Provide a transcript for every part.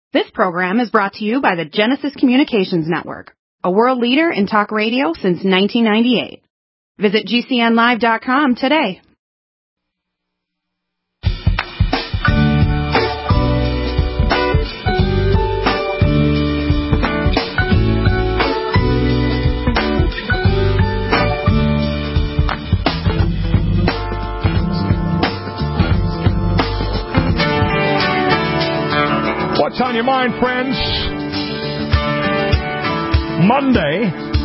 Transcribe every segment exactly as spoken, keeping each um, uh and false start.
This program is brought to you by the Genesis Communications Network, a world leader in talk radio since nineteen ninety-eight. Visit G C N live dot com today. What's on your mind, friends? Monday,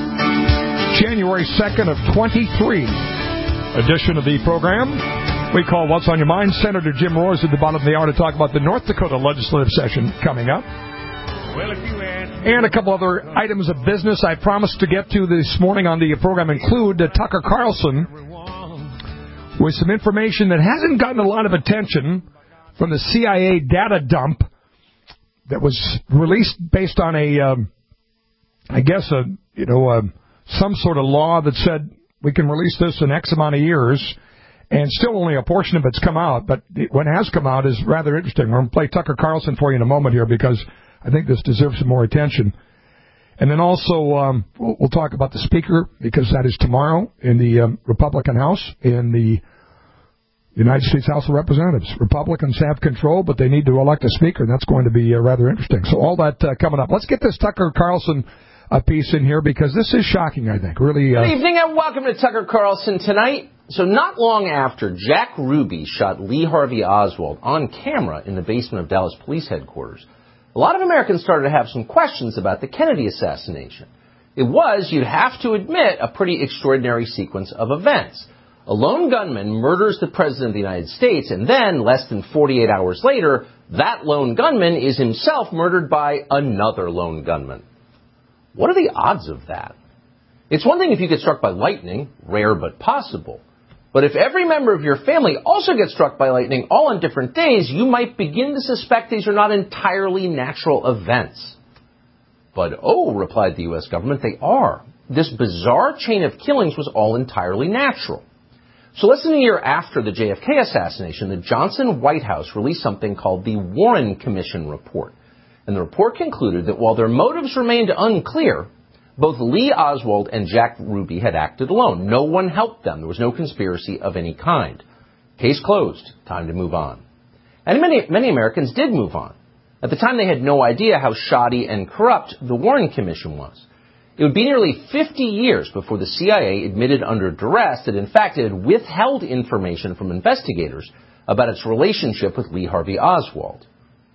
January second of twenty-three, edition of the program we call What's on Your Mind. Senator Jim Rohr is at the bottom of the hour to talk about the North Dakota legislative session coming up. Well, if you ask. And a couple other items of business I promised to get to this morning on the program include uh, Tucker Carlson with some information that hasn't gotten a lot of attention from the C I A data dump that was released based on a, um, I guess, a you know, uh, some sort of law that said we can release this in X amount of years, and still only a portion of it's come out. But what has come out is rather interesting. We're going to play Tucker Carlson for you in a moment here because I think this deserves some more attention. And then also um, we'll, we'll talk about the Speaker because that is tomorrow in the um, Republican House in the United States House of Representatives. Republicans have control, but they need to elect a speaker, and that's going to be uh, rather interesting. So all that uh, coming up. Let's get this Tucker Carlson uh, piece in here because this is shocking, I think. Really. Uh... Good evening and welcome to Tucker Carlson tonight. So not long after Jack Ruby shot Lee Harvey Oswald on camera in the basement of Dallas Police Headquarters, a lot of Americans started to have some questions about the Kennedy assassination. It was, you'd have to admit, a pretty extraordinary sequence of events. A lone gunman murders the President of the United States, and then, less than forty-eight hours later, that lone gunman is himself murdered by another lone gunman. What are the odds of that? It's one thing if you get struck by lightning, rare but possible. But if every member of your family also gets struck by lightning all on different days, you might begin to suspect these are not entirely natural events. But oh, replied the U S government, they are. This bizarre chain of killings was all entirely natural. So less than a year after the J F K assassination, the Johnson White House released something called the Warren Commission Report. And the report concluded that while their motives remained unclear, both Lee Oswald and Jack Ruby had acted alone. No one helped them. There was no conspiracy of any kind. Case closed. Time to move on. And many, many Americans did move on. At the time, they had no idea how shoddy and corrupt the Warren Commission was. It would be nearly fifty years before the C I A admitted under duress that, in fact, it had withheld information from investigators about its relationship with Lee Harvey Oswald.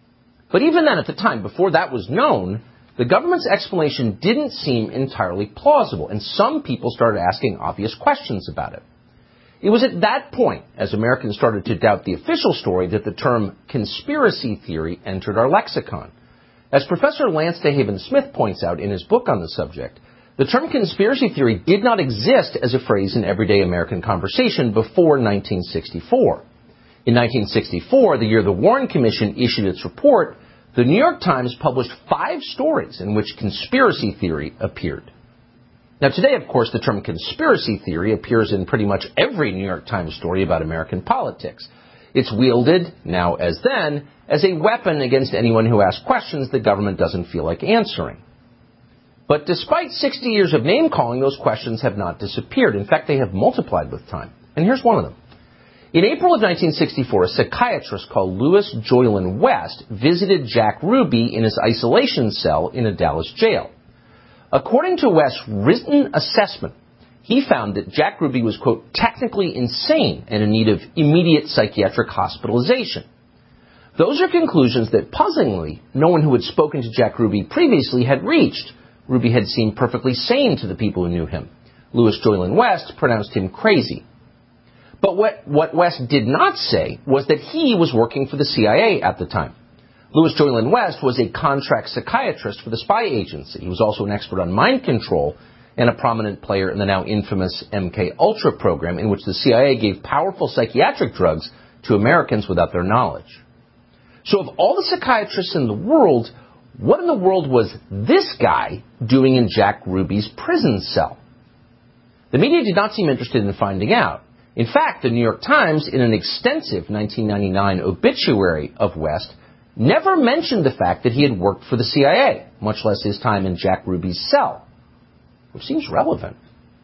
But even then, at the time, before that was known, the government's explanation didn't seem entirely plausible, and some people started asking obvious questions about it. It was at that point, as Americans started to doubt the official story, that the term conspiracy theory entered our lexicon. As Professor Lance DeHaven Smith points out in his book on the subject, the term conspiracy theory did not exist as a phrase in everyday American conversation before nineteen sixty-four. In nineteen sixty-four, the year the Warren Commission issued its report, the New York Times published five stories in which conspiracy theory appeared. Now today, of course, the term conspiracy theory appears in pretty much every New York Times story about American politics. It's wielded, now as then, as a weapon against anyone who asks questions the government doesn't feel like answering. But despite sixty years of name-calling, those questions have not disappeared. In fact, they have multiplied with time. And here's one of them. In April of nineteen sixty-four, a psychiatrist called Louis Joylan West visited Jack Ruby in his isolation cell in a Dallas jail. According to West's written assessment, he found that Jack Ruby was, quote, technically insane and in need of immediate psychiatric hospitalization. Those are conclusions that, puzzlingly, no one who had spoken to Jack Ruby previously had reached. Ruby had seemed perfectly sane to the people who knew him. Louis Joylan West pronounced him crazy. But what, what West did not say was that he was working for the C I A at the time. Louis Joylan West was a contract psychiatrist for the spy agency. He was also an expert on mind control and a prominent player in the now infamous M K Ultra program, in which the C I A gave powerful psychiatric drugs to Americans without their knowledge. So of all the psychiatrists in the world, what in the world was this guy doing in Jack Ruby's prison cell? The media did not seem interested in finding out. In fact, the New York Times, in an extensive nineteen ninety-nine obituary of West, never mentioned the fact that he had worked for the C I A, much less his time in Jack Ruby's cell, which seems relevant.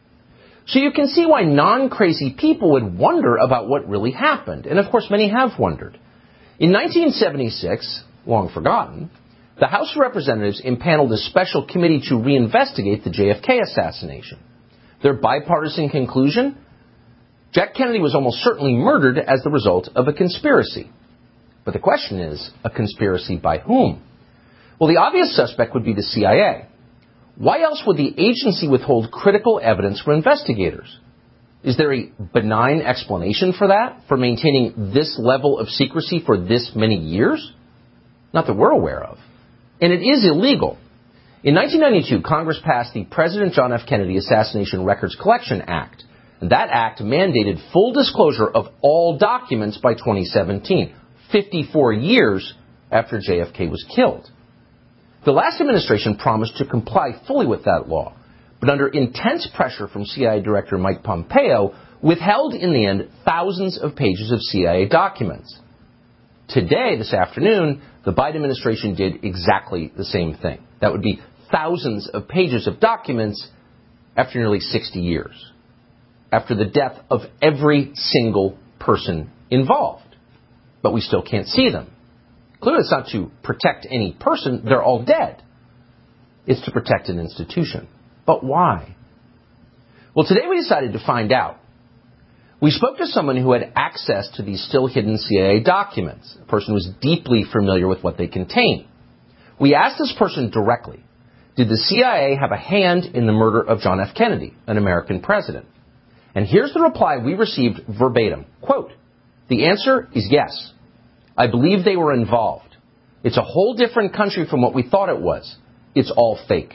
So you can see why non-crazy people would wonder about what really happened. And of course, many have wondered. In nineteen seventy-six, long forgotten, the House of Representatives impaneled a special committee to reinvestigate the J F K assassination. Their bipartisan conclusion? Jack Kennedy was almost certainly murdered as the result of a conspiracy. But the question is, a conspiracy by whom? Well, the obvious suspect would be the C I A. Why else would the agency withhold critical evidence from investigators? Is there a benign explanation for that, for maintaining this level of secrecy for this many years? Not that we're aware of. And it is illegal. In nineteen ninety-two, Congress passed the President John F. Kennedy Assassination Records Collection Act. And that act mandated full disclosure of all documents by twenty seventeen, fifty-four years after J F K was killed. The last administration promised to comply fully with that law, but under intense pressure from C I A Director Mike Pompeo, withheld in the end thousands of pages of C I A documents. Today, this afternoon, the Biden administration did exactly the same thing. That would be thousands of pages of documents after nearly sixty years, after the death of every single person involved. But we still can't see them. Clearly, it's not to protect any person. They're all dead. It's to protect an institution. But why? Well, today we decided to find out. We spoke to someone who had access to these still hidden C I A documents, a person who was deeply familiar with what they contain. We asked this person directly, did the C I A have a hand in the murder of John F. Kennedy, an American president? And here's the reply we received verbatim. Quote, the answer is yes. I believe they were involved. It's a whole different country from what we thought it was. It's all fake.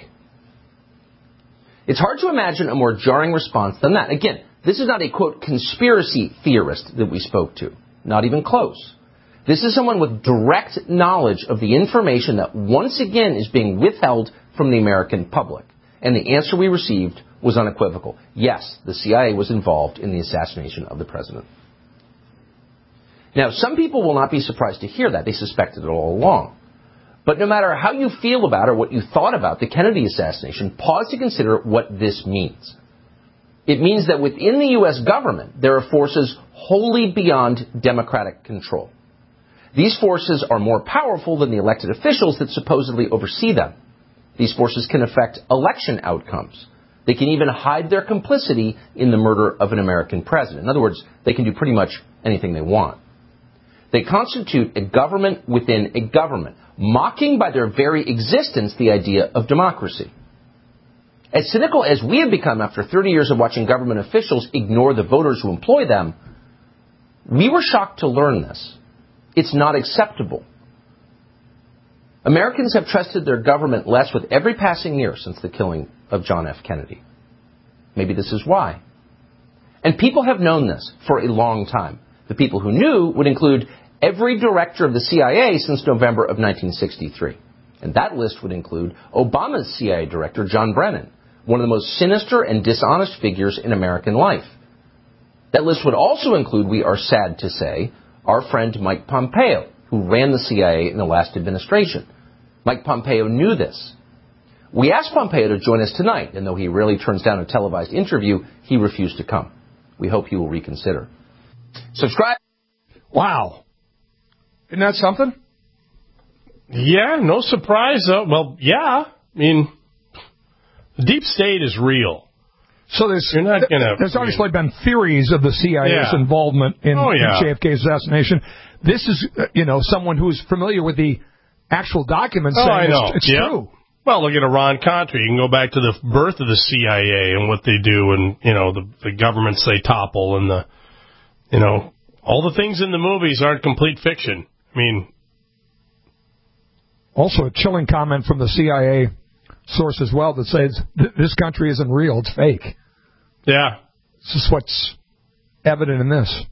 It's hard to imagine a more jarring response than that. Again, this is not a, quote, conspiracy theorist that we spoke to. Not even close. This is someone with direct knowledge of the information that once again is being withheld from the American public. And the answer we received was unequivocal. Yes, the C I A was involved in the assassination of the president. Now, some people will not be surprised to hear that. They suspected it all along. But no matter how you feel about or what you thought about the Kennedy assassination, pause to consider what this means. It means that within the U S government, there are forces wholly beyond democratic control. These forces are more powerful than the elected officials that supposedly oversee them. These forces can affect election outcomes. They can even hide their complicity in the murder of an American president. In other words, they can do pretty much anything they want. They constitute a government within a government, mocking by their very existence the idea of democracy. As cynical as we have become after thirty years of watching government officials ignore the voters who employ them, we were shocked to learn this. It's not acceptable. Americans have trusted their government less with every passing year since the killing of John F. Kennedy. Maybe this is why. And people have known this for a long time. The people who knew would include every director of the C I A since November of nineteen sixty-three. And that list would include Obama's C I A director, John Brennan, one of the most sinister and dishonest figures in American life. That list would also include, we are sad to say, our friend Mike Pompeo, who ran the C I A in the last administration. Mike Pompeo knew this. We asked Pompeo to join us tonight, and though he rarely turns down a televised interview, he refused to come. We hope he will reconsider. Subscribe. Wow. Isn't that something? Yeah, no surprise, though. Well, yeah. I mean, the deep state is real. So there's, You're not gonna, there's obviously been theories of the C I A's yeah. involvement in, oh, yeah. in J F K's assassination. This is, uh, you know, someone who's familiar with the actual documents oh, saying I know. it's, it's yep. true. Well, look at Iran Contra. You can go back to the birth of the C I A and what they do and, you know, the, the governments they topple and the, you know, all the things in the movies aren't complete fiction. I mean. Also a chilling comment from the C I A source as well that says th- this country isn't real, it's fake. Yeah. This is what's evident in this.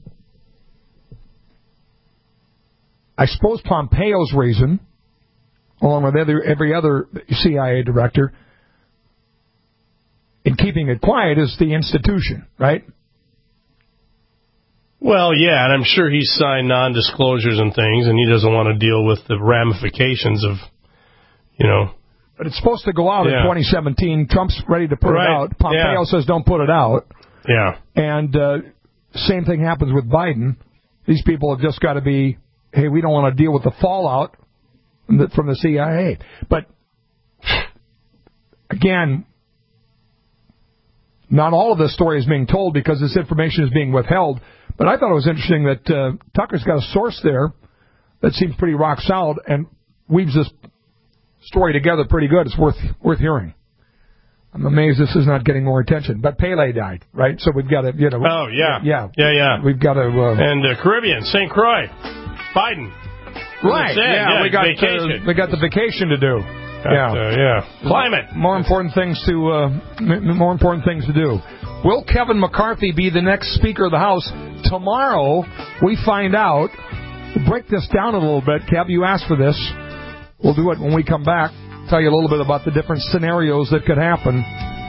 I suppose Pompeo's reason, along with every, every other C I A director, in keeping it quiet is the institution, right? Well, yeah, and I'm sure he's signed non-disclosures and things, and he doesn't want to deal with the ramifications of, you know. But it's supposed to go out yeah. in twenty seventeen. Trump's ready to put right. it out. Pompeo yeah. says don't put it out. Yeah. And uh, same thing happens with Biden. These people have just got to be, hey, we don't want to deal with the fallout from the, from the C I A. But, again, not all of this story is being told because this information is being withheld. But I thought it was interesting that uh, Tucker's got a source there that seems pretty rock solid and weaves this story together pretty good. It's worth worth hearing. I'm amazed this is not getting more attention. But Pele died, right? So we've got to, you know. Oh, yeah. Yeah. Yeah, yeah. We've got to. Uh, and uh, Caribbean, Saint Croix, Biden. Right. Yeah, yeah, we got vacation. Uh, we got the vacation to do. Got, yeah. Uh, yeah. Climate. More important things to uh, m- more important things to do. Will Kevin McCarthy be the next Speaker of the House? Tomorrow we find out. We'll break this down a little bit. Kev, you asked for this. We'll do it when we come back. Tell you a little bit about the different scenarios that could happen.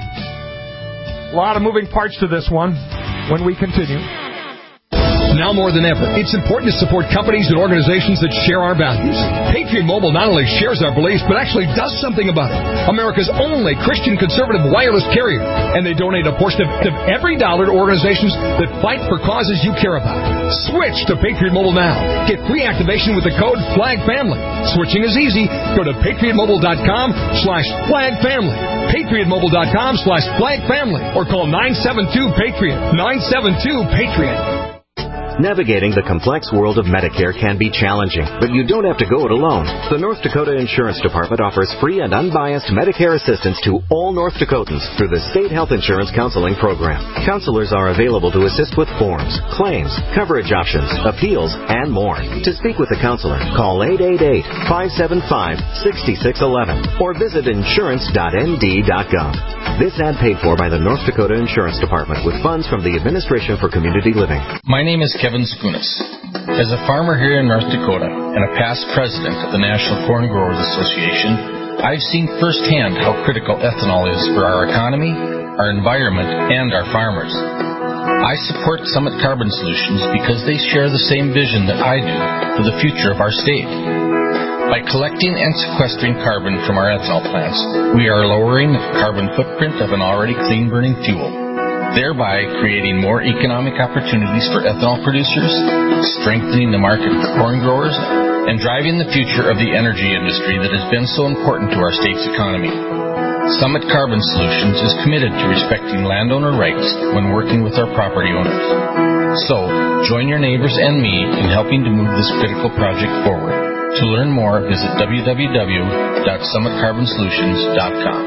A lot of moving parts to this one when we continue. Now more than ever, it's important to support companies and organizations that share our values. Patriot Mobile not only shares our beliefs, but actually does something about it. America's only Christian conservative wireless carrier. And they donate a portion of every dollar to organizations that fight for causes you care about. Switch to Patriot Mobile now. Get free activation with the code FLAGFAMILY. Switching is easy. Go to patriotmobile.com slash FLAGFAMILY. patriotmobile.com slash FLAGFAMILY. Or call nine seven two PATRIOT. nine seven two PATRIOT. Navigating the complex world of Medicare can be challenging, but you don't have to go it alone. The North Dakota Insurance Department offers free and unbiased Medicare assistance to all North Dakotans through the State Health Insurance Counseling Program. Counselors are available to assist with forms, claims, coverage options, appeals, and more. To speak with a counselor, call eight eight eight, five seven five, six six one one or visit insurance dot n d dot gov. This ad paid for by the North Dakota Insurance Department with funds from the Administration for Community Living. My name is Kevin Skunas. As a farmer here in North Dakota and a past president of the National Corn Growers Association, I've seen firsthand how critical ethanol is for our economy, our environment, and our farmers. I support Summit Carbon Solutions because they share the same vision that I do for the future of our state. By collecting and sequestering carbon from our ethanol plants, we are lowering the carbon footprint of an already clean-burning fuel, thereby creating more economic opportunities for ethanol producers, strengthening the market for corn growers, and driving the future of the energy industry that has been so important to our state's economy. Summit Carbon Solutions is committed to respecting landowner rights when working with our property owners. So, join your neighbors and me in helping to move this critical project forward. To learn more, visit w w w dot summit carbon solutions dot com.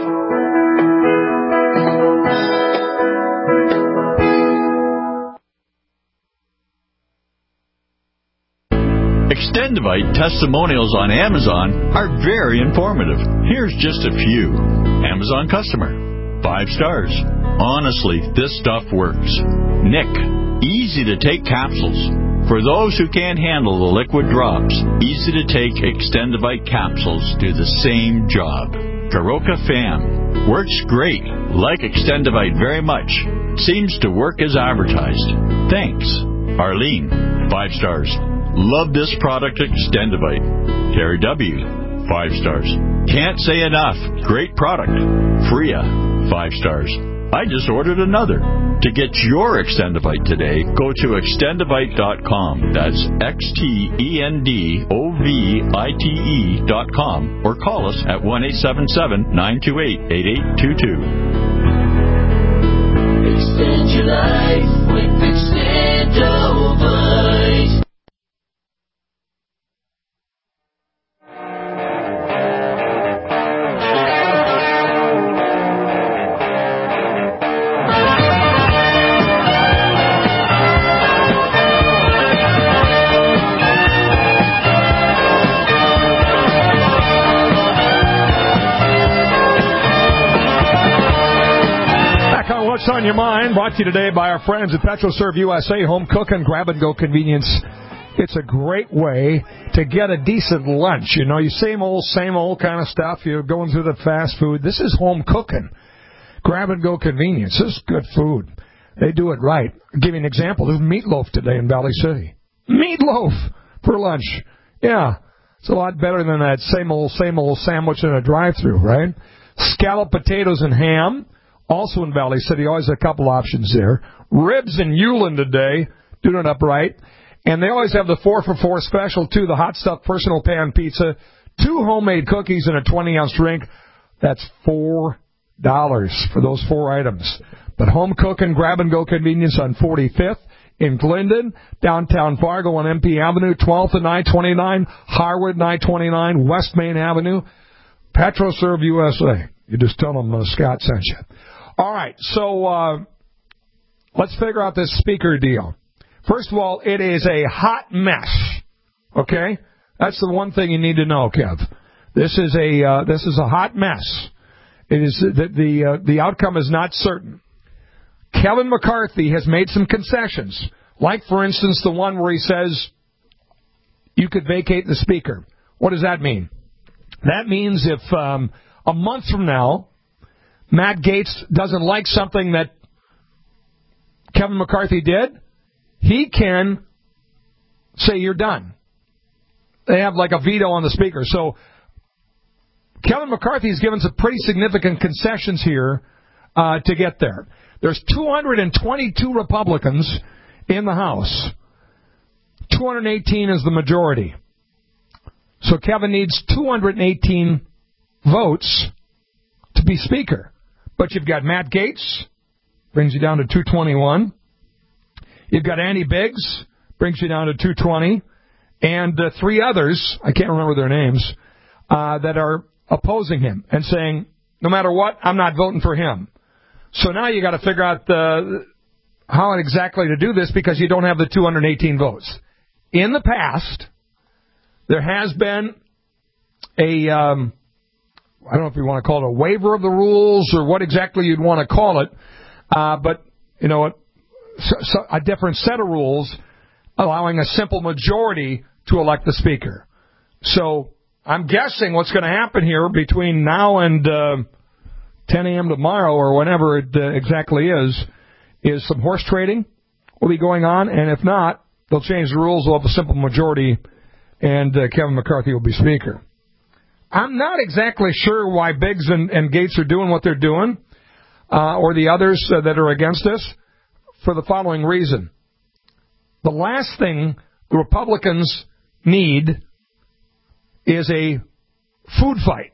Extendivite testimonials on Amazon are very informative. Here's just a few. Amazon customer. Five stars. Honestly, this stuff works. Nick. Easy to take capsules. For those who can't handle the liquid drops, easy to take Extendivite capsules do the same job. Karoka Fam. Works great. Like Extendivite very much. Seems to work as advertised. Thanks. Arlene. Five stars. Love this product, Extendivite. Terry W. Five stars. Can't say enough. Great product. Freya. Five stars. I just ordered another. To get your Extendivite today, go to extendivite dot com. That's X T E N D O V I T E dot com. Or call us at one eight seven seven, nine two eight, eight eight two two. Extend your life with Extendivite. What's on your mind? Brought to you today by our friends at PetroServe U S A. Home cooking, grab-and-go convenience. It's a great way to get a decent lunch. You know, you same old, same old kind of stuff. You're going through the fast food. This is home cooking, grab-and-go convenience. This is good food. They do it right. I'll give you an example. There's meatloaf today in Valley City. Meatloaf for lunch. Yeah. It's a lot better than that same old, same old sandwich in a drive-thru, right? Scalloped potatoes and ham, also in Valley City. Always a couple options there. Ribs and Yulin today, doing it up right. And they always have the four for four special, too, the hot stuff personal pan pizza, two homemade cookies, and a twenty-ounce drink. That's four dollars for those four items. But home cooking, grab-and-go convenience on forty-fifth in Glendon, downtown Fargo on M P Avenue, twelfth and I twenty-nine, Harwood and I twenty-nine, West Main Avenue, PetroServe U S A. You just tell them uh, Scott sent you. All right, so uh, let's figure out this speaker deal. First of all, it is a hot mess, okay? That's the one thing you need to know, Kev. This is a uh, this is a hot mess. It is the the, uh, the outcome is not certain. Kevin McCarthy has made some concessions, like, for instance, the one where he says you could vacate the speaker. What does that mean? That means if um, a month from now, Matt Gaetz doesn't like something that Kevin McCarthy did, he can say you're done. They have like a veto on the speaker. So Kevin McCarthy has given some pretty significant concessions here uh, to get there. There's two hundred twenty-two Republicans in the House. two hundred eighteen is the majority. So Kevin needs two hundred eighteen votes to be Speaker. But you've got Matt Gaetz, brings you down to two twenty-one. You've got Andy Biggs, brings you down to two twenty. And uh, three others, I can't remember their names, uh, that are opposing him and saying, no matter what, I'm not voting for him. So now you got to figure out uh, how exactly to do this because you don't have the two hundred eighteen votes. In the past, there has been a, um, I don't know if you want to call it a waiver of the rules or what exactly you'd want to call it, uh, but, you know, so, so a different set of rules allowing a simple majority to elect the Speaker. So I'm guessing what's going to happen here between now and uh, ten a.m. tomorrow or whenever it uh, exactly is, is some horse trading will be going on, and if not, they'll change the rules, they'll have a simple majority, and uh, Kevin McCarthy will be Speaker. I'm not exactly sure why Biggs and, and Gaetz are doing what they're doing, uh, or the others uh, that are against us, for the following reason. The last thing the Republicans need is a food fight.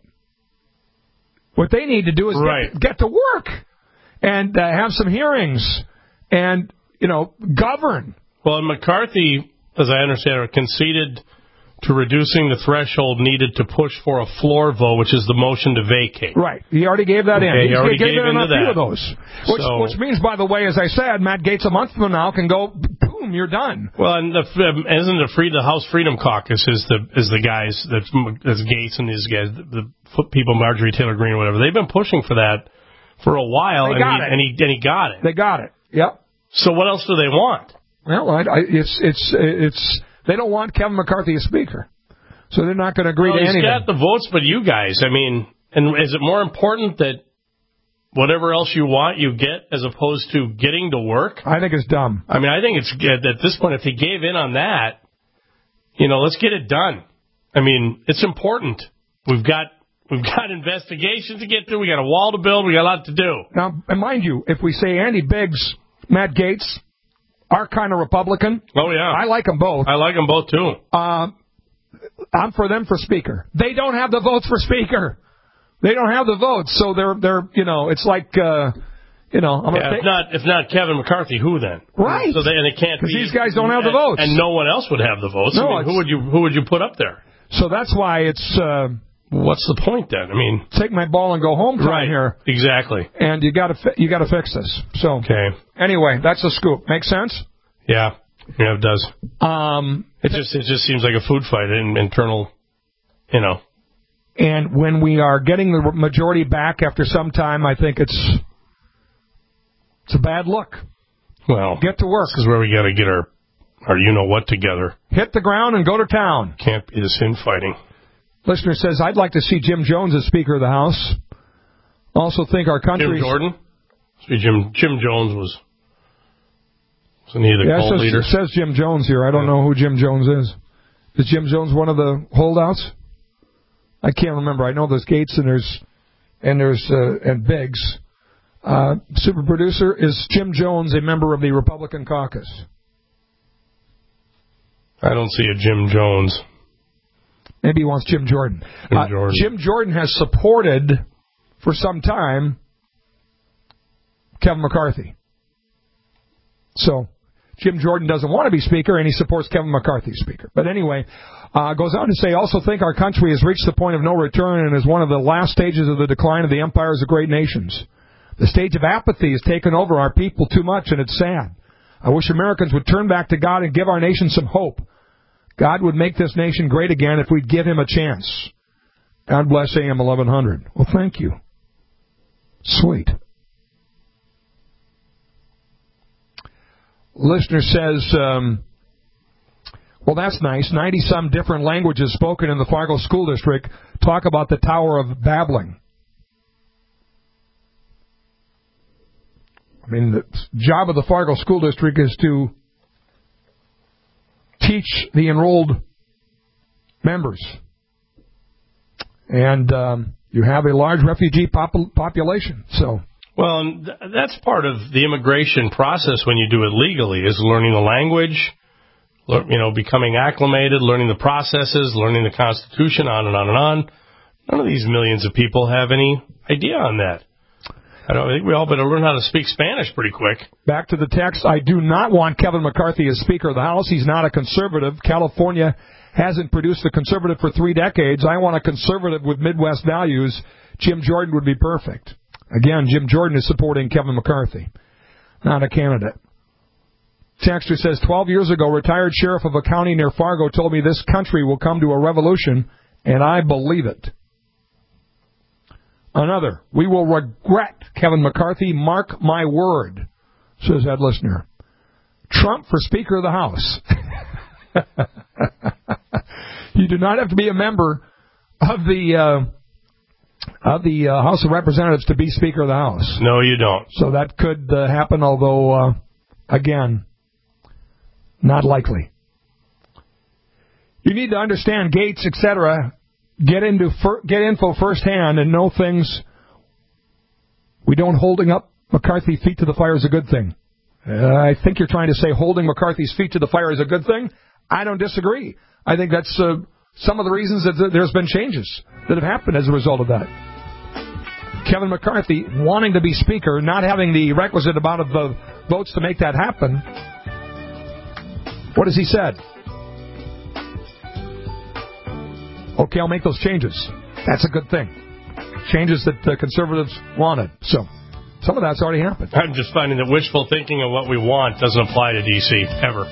What they need to do is right. get, get to work and uh, have some hearings and, you know, govern. Well, and McCarthy, as I understand it, conceded to reducing the threshold needed to push for a floor vote, which is the motion to vacate. Right. He already gave that okay, in. He already gave, gave in into a few that. of those. Which, so, which means, by the way, as I said, Matt Gaetz a month from now can go, boom, you're done. Well, and the, isn't the free the House Freedom Caucus is the is the guys that's, that's Gaetz and these guys, the, the people, Marjorie Taylor Greene or whatever. They've been pushing for that for a while, they and, got he, it. and he and he got it. They got it. Yep. So what else do they want? Well, I, I, it's it's it's they don't want Kevin McCarthy as Speaker. So they're not going to agree well, to anything. He's got the votes, but you guys, I mean, and is it more important that whatever else you want you get as opposed to getting to work? I think it's dumb. I mean, I think it's at this point, if he gave in on that, you know, let's get it done. I mean, it's important. We've got we've got investigations to get through. We got a wall to build. We got a lot to do. Now, and mind you, if we say Andy Biggs, Matt Gaetz, our kind of Republican. Oh yeah, I like them both. I like them both too. Uh, I'm for them for Speaker. They don't have the votes for Speaker. They don't have the votes, so they're they're you know it's like uh, you know. I'm yeah, if not if not Kevin McCarthy, who then? Right. So they, and it can't be because these guys don't have the and, votes, and no one else would have the votes. No, I mean, who would you who would you put up there? So that's why it's. Uh, What's the point then? I mean, take my ball and go home time right, here. Exactly. And you got to fi- you got to fix this. So okay. Anyway, that's a scoop. Make sense? Yeah. Yeah, it does. Um, it just it just seems like a food fight, an internal, you know. And when we are getting the majority back after some time, I think it's it's a bad look. Well, get to work. This is where we got to get our our you know what together. Hit the ground and go to town. Can't be this infighting. Listener says, I'd like to see Jim Jones as Speaker of the House. Also think our country. Jim Jordan? See, Jim Jim Jones was Isn't he the yeah, cult it says, leader? It says Jim Jones here. I don't yeah. know who Jim Jones is. Is Jim Jones one of the holdouts? I can't remember. I know there's Gates and there's and there's uh, and Biggs. Uh, super producer, is Jim Jones a member of the Republican caucus? I don't see a Jim Jones. Maybe he wants Jim Jordan. Jim uh, Jordan. Jim Jordan has supported for some time Kevin McCarthy. So Jim Jordan doesn't want to be Speaker, and he supports Kevin McCarthy Speaker. But anyway, uh, goes on to say, also think our country has reached the point of no return and is one of the last stages of the decline of the empires of great nations. The stage of apathy has taken over our people too much, and it's sad. I wish Americans would turn back to God and give our nation some hope. God would make this nation great again if we'd give him a chance. God bless A M eleven hundred. Well, thank you. Sweet. Listener says, um, well, that's nice. ninety-some different languages spoken in the Fargo School District. Talk about the Tower of Babbling. I mean, the job of the Fargo School District is to teach the enrolled members. And um, you have a large refugee pop- population. So, well, and th- that's part of the immigration process when you do it legally, is learning the language, le- you know, becoming acclimated, learning the processes, learning the Constitution, on and on and on. None of these millions of people have any idea on that. I don't I think we all better learn how to speak Spanish pretty quick. Back to the text. I do not want Kevin McCarthy as Speaker of the House. He's not a conservative. California hasn't produced a conservative for three decades. I want a conservative with Midwest values. Jim Jordan would be perfect. Again, Jim Jordan is supporting Kevin McCarthy, not a candidate. Texter says, twelve years ago, retired sheriff of a county near Fargo told me this country will come to a revolution, and I believe it. Another, we will regret Kevin McCarthy, mark my word, says that listener. Trump for Speaker of the House. You do not have to be a member of the uh, of the uh, House of Representatives to be Speaker of the House. No, you don't. So that could uh, happen, although, uh, again, not likely. You need to understand Gates, et cetera, Get into fir- get info firsthand and know things. We don't holding up McCarthy's feet to the fire is a good thing. Uh, I think you're trying to say holding McCarthy's feet to the fire is a good thing. I don't disagree. I think that's uh, some of the reasons that there's been changes that have happened as a result of that. Kevin McCarthy wanting to be Speaker, not having the requisite amount of uh, votes to make that happen. What has he said? Okay, I'll make those changes. That's a good thing. Changes that uh, conservatives wanted. So, some of that's already happened. I'm just finding that wishful thinking of what we want doesn't apply to D C, ever.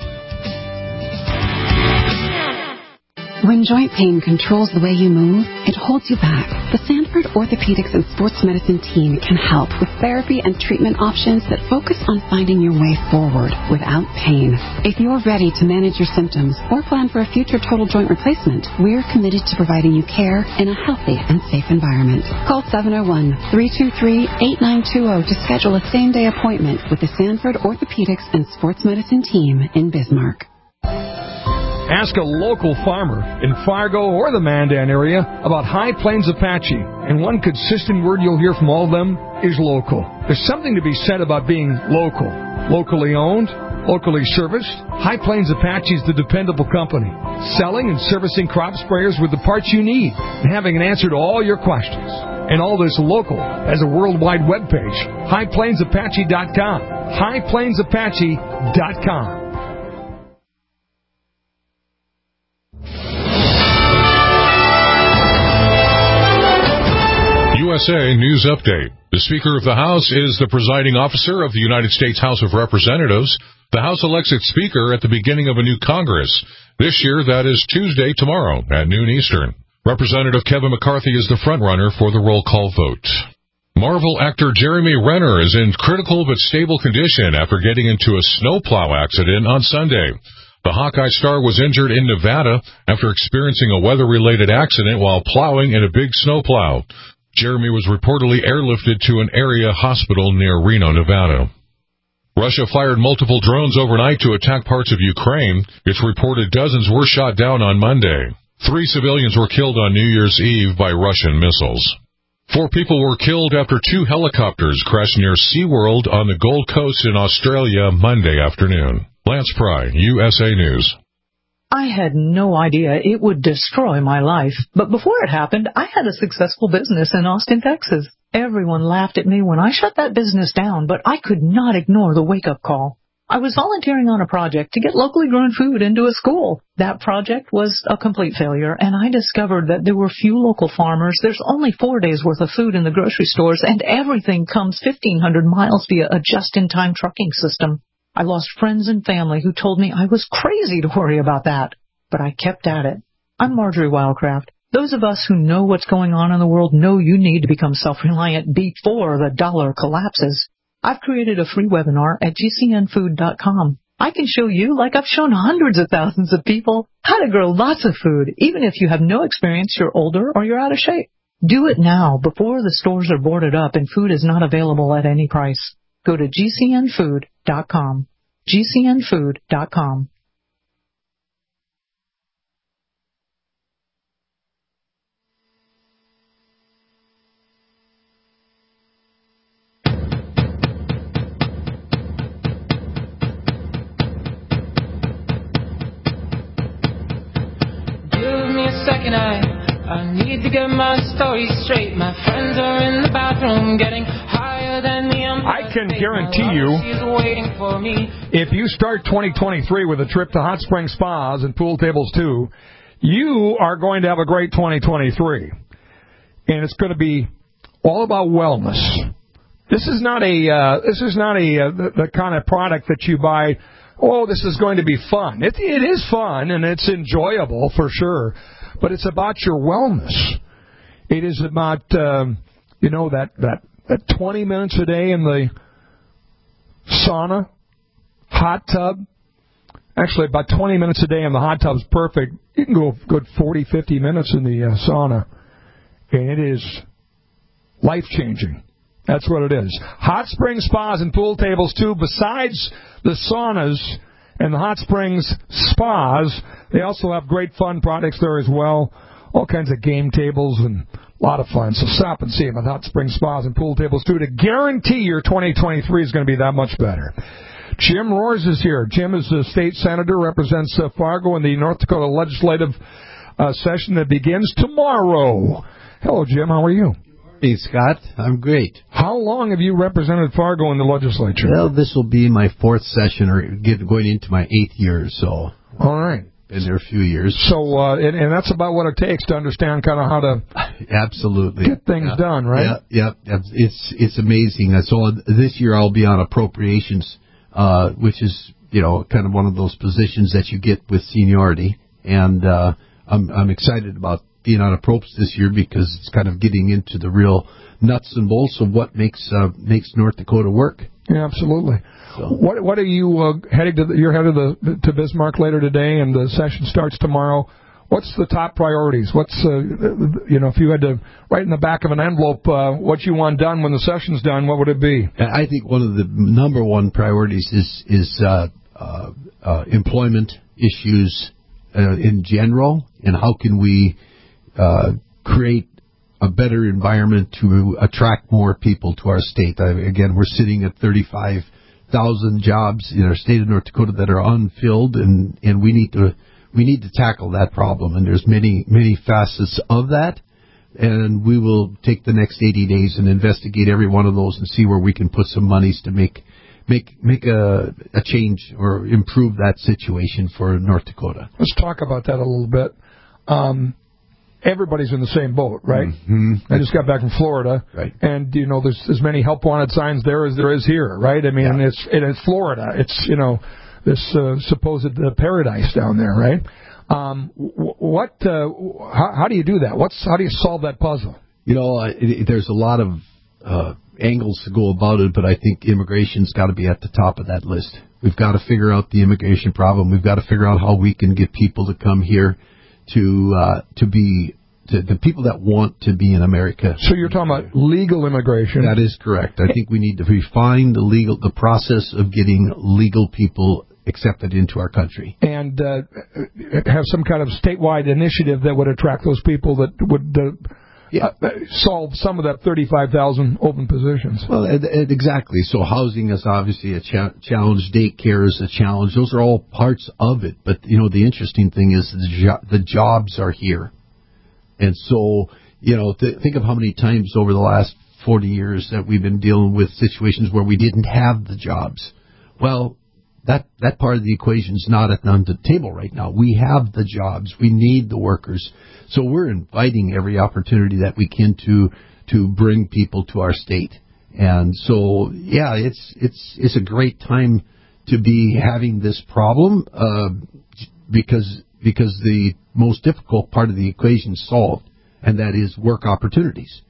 When joint pain controls the way you move, it holds you back. The Sanford Orthopedics and Sports Medicine team can help with therapy and treatment options that focus on finding your way forward without pain. If you're ready to manage your symptoms or plan for a future total joint replacement, we're committed to providing you care in a healthy and safe environment. Call seven oh one, three two three, eight nine two zero to schedule a same-day appointment with the Sanford Orthopedics and Sports Medicine team in Bismarck. Ask a local farmer in Fargo or the Mandan area about High Plains Apache, and one consistent word you'll hear from all of them is local. There's something to be said about being local. Locally owned, locally serviced, High Plains Apache is the dependable company, selling and servicing crop sprayers with the parts you need and having an answer to all your questions. And all this local has a worldwide webpage, high plains apache dot com, high plains apache dot com. U S A News Update. The Speaker of the House is the presiding officer of the United States House of Representatives. The House elects its Speaker at the beginning of a new Congress. This year, that is Tuesday tomorrow at noon Eastern. Representative Kevin McCarthy is the frontrunner for the roll call vote. Marvel actor Jeremy Renner is in critical but stable condition after getting into a snowplow accident on Sunday. The Hawkeye star was injured in Nevada after experiencing a weather-related accident while plowing in a big snowplow. Jeremy was reportedly airlifted to an area hospital near Reno, Nevada. Russia fired multiple drones overnight to attack parts of Ukraine. It's reported dozens were shot down on Monday. Three civilians were killed on New Year's Eve by Russian missiles. Four people were killed after two helicopters crashed near SeaWorld on the Gold Coast in Australia Monday afternoon. Lance Pry, U S A News. I had no idea it would destroy my life, but before it happened, I had a successful business in Austin, Texas. Everyone laughed at me when I shut that business down, but I could not ignore the wake-up call. I was volunteering on a project to get locally grown food into a school. That project was a complete failure, and I discovered that there were few local farmers. There's only four days' worth of food in the grocery stores, and everything comes fifteen hundred miles via a just-in-time trucking system. I lost friends and family who told me I was crazy to worry about that, but I kept at it. I'm Marjorie Wildcraft. Those of us who know what's going on in the world know you need to become self-reliant before the dollar collapses. I've created a free webinar at G C N food dot com. I can show you, like I've shown hundreds of thousands of people, how to grow lots of food, even if you have no experience, you're older, or you're out of shape. Do it now, before the stores are boarded up and food is not available at any price. Go to G C N food dot com. G C N food dot com. Second, I, I need to get my story straight. My friends are in the bathroom getting higher than the I can guarantee you, if you start twenty twenty-three with a trip to Hot Spring Spas and Pool Tables too, you are going to have a great twenty twenty-three. And it's going to be all about wellness. This is not a uh, this is not a uh, the, the kind of product that you buy. Oh, this is going to be fun. It, it is fun and it's enjoyable for sure. But it's about your wellness. It is about, um, you know, that, that, that twenty minutes a day in the sauna, hot tub. Actually, about twenty minutes a day in the hot tub is perfect. You can go good forty, fifty minutes in the uh, sauna. And it is life-changing. That's what it is. Hot spring spas and pool tables, too. Besides the saunas and the hot springs spas, they also have great fun products there as well. All kinds of game tables and a lot of fun. So stop and see them at Hot Spring Spas and Pool Tables, too, to guarantee your twenty twenty-three is going to be that much better. Jim Rohrs is here. Jim is a state senator, represents uh, Fargo in the North Dakota legislative uh, session that begins tomorrow. Hello, Jim. How are you? Hey, Scott. I'm great. How long have you represented Fargo in the legislature? Well, this will be my fourth session, or get, going into my eighth year, so. All right. Been there a few years. So, uh, and, and that's about what it takes to understand kind of how to absolutely get things yeah. done, right? Yeah, yeah. It's it's amazing. So this year I'll be on appropriations, uh, which is, you know, kind of one of those positions that you get with seniority, and uh, I'm I'm excited about being on approps this year because it's kind of getting into the real nuts and bolts of what makes uh, makes North Dakota work. Yeah, absolutely. So. What what are you uh, heading to? The, you're headed to, the, to Bismarck later today, and the session starts tomorrow. What's the top priorities? What's uh, you know, if you had to write in the back of an envelope uh, what you want done when the session's done, what would it be? I think one of the number one priorities is is uh, uh, uh, employment issues uh, in general, and how can we uh, create a better environment to attract more people to our state. I, again, we're sitting at thirty-five thousand jobs in our state of North Dakota that are unfilled, and, and we need to we need to tackle that problem. And there's many many facets of that, and we will take the next eighty days and investigate every one of those and see where we can put some monies to make make make a, a change or improve that situation for North Dakota. Let's talk about that a little bit. Um, Everybody's in the same boat, right? Mm-hmm. I just got back from Florida, right. And you know, there's as many help wanted signs there as there is here, right? I mean, yeah. it's and it's Florida. It's you know this uh, supposed uh, paradise down there, right? Um, what? Uh, how, how do you do that? What's how do you solve that puzzle? You know, it, it, there's a lot of uh, angles to go about it, but I think immigration's got to be at the top of that list. We've got to figure out the immigration problem. We've got to figure out how we can get people to come here. To uh, to be to the people that want to be in America. So you're talking about legal immigration. That is correct. I think we need to refine the legal, the process of getting legal people accepted into our country. And uh, have some kind of statewide initiative that would attract those people that would uh, yeah. uh, solve some of that thirty-five thousand open positions. Well, and, and exactly. So housing is obviously a cha- challenge. Daycare is a challenge. Those are all parts of it. But, you know, the interesting thing is the, jo- the jobs are here. And so, you know, th- think of how many times over the last forty years that we've been dealing with situations where we didn't have the jobs. Well, that that part of the equation is not at on the table right now. We have the jobs. We need the workers. So we're inviting every opportunity that we can to to bring people to our state. And so, yeah, it's it's it's a great time to be having this problem uh, because because the most difficult part of the equation is solved, and that is work opportunities.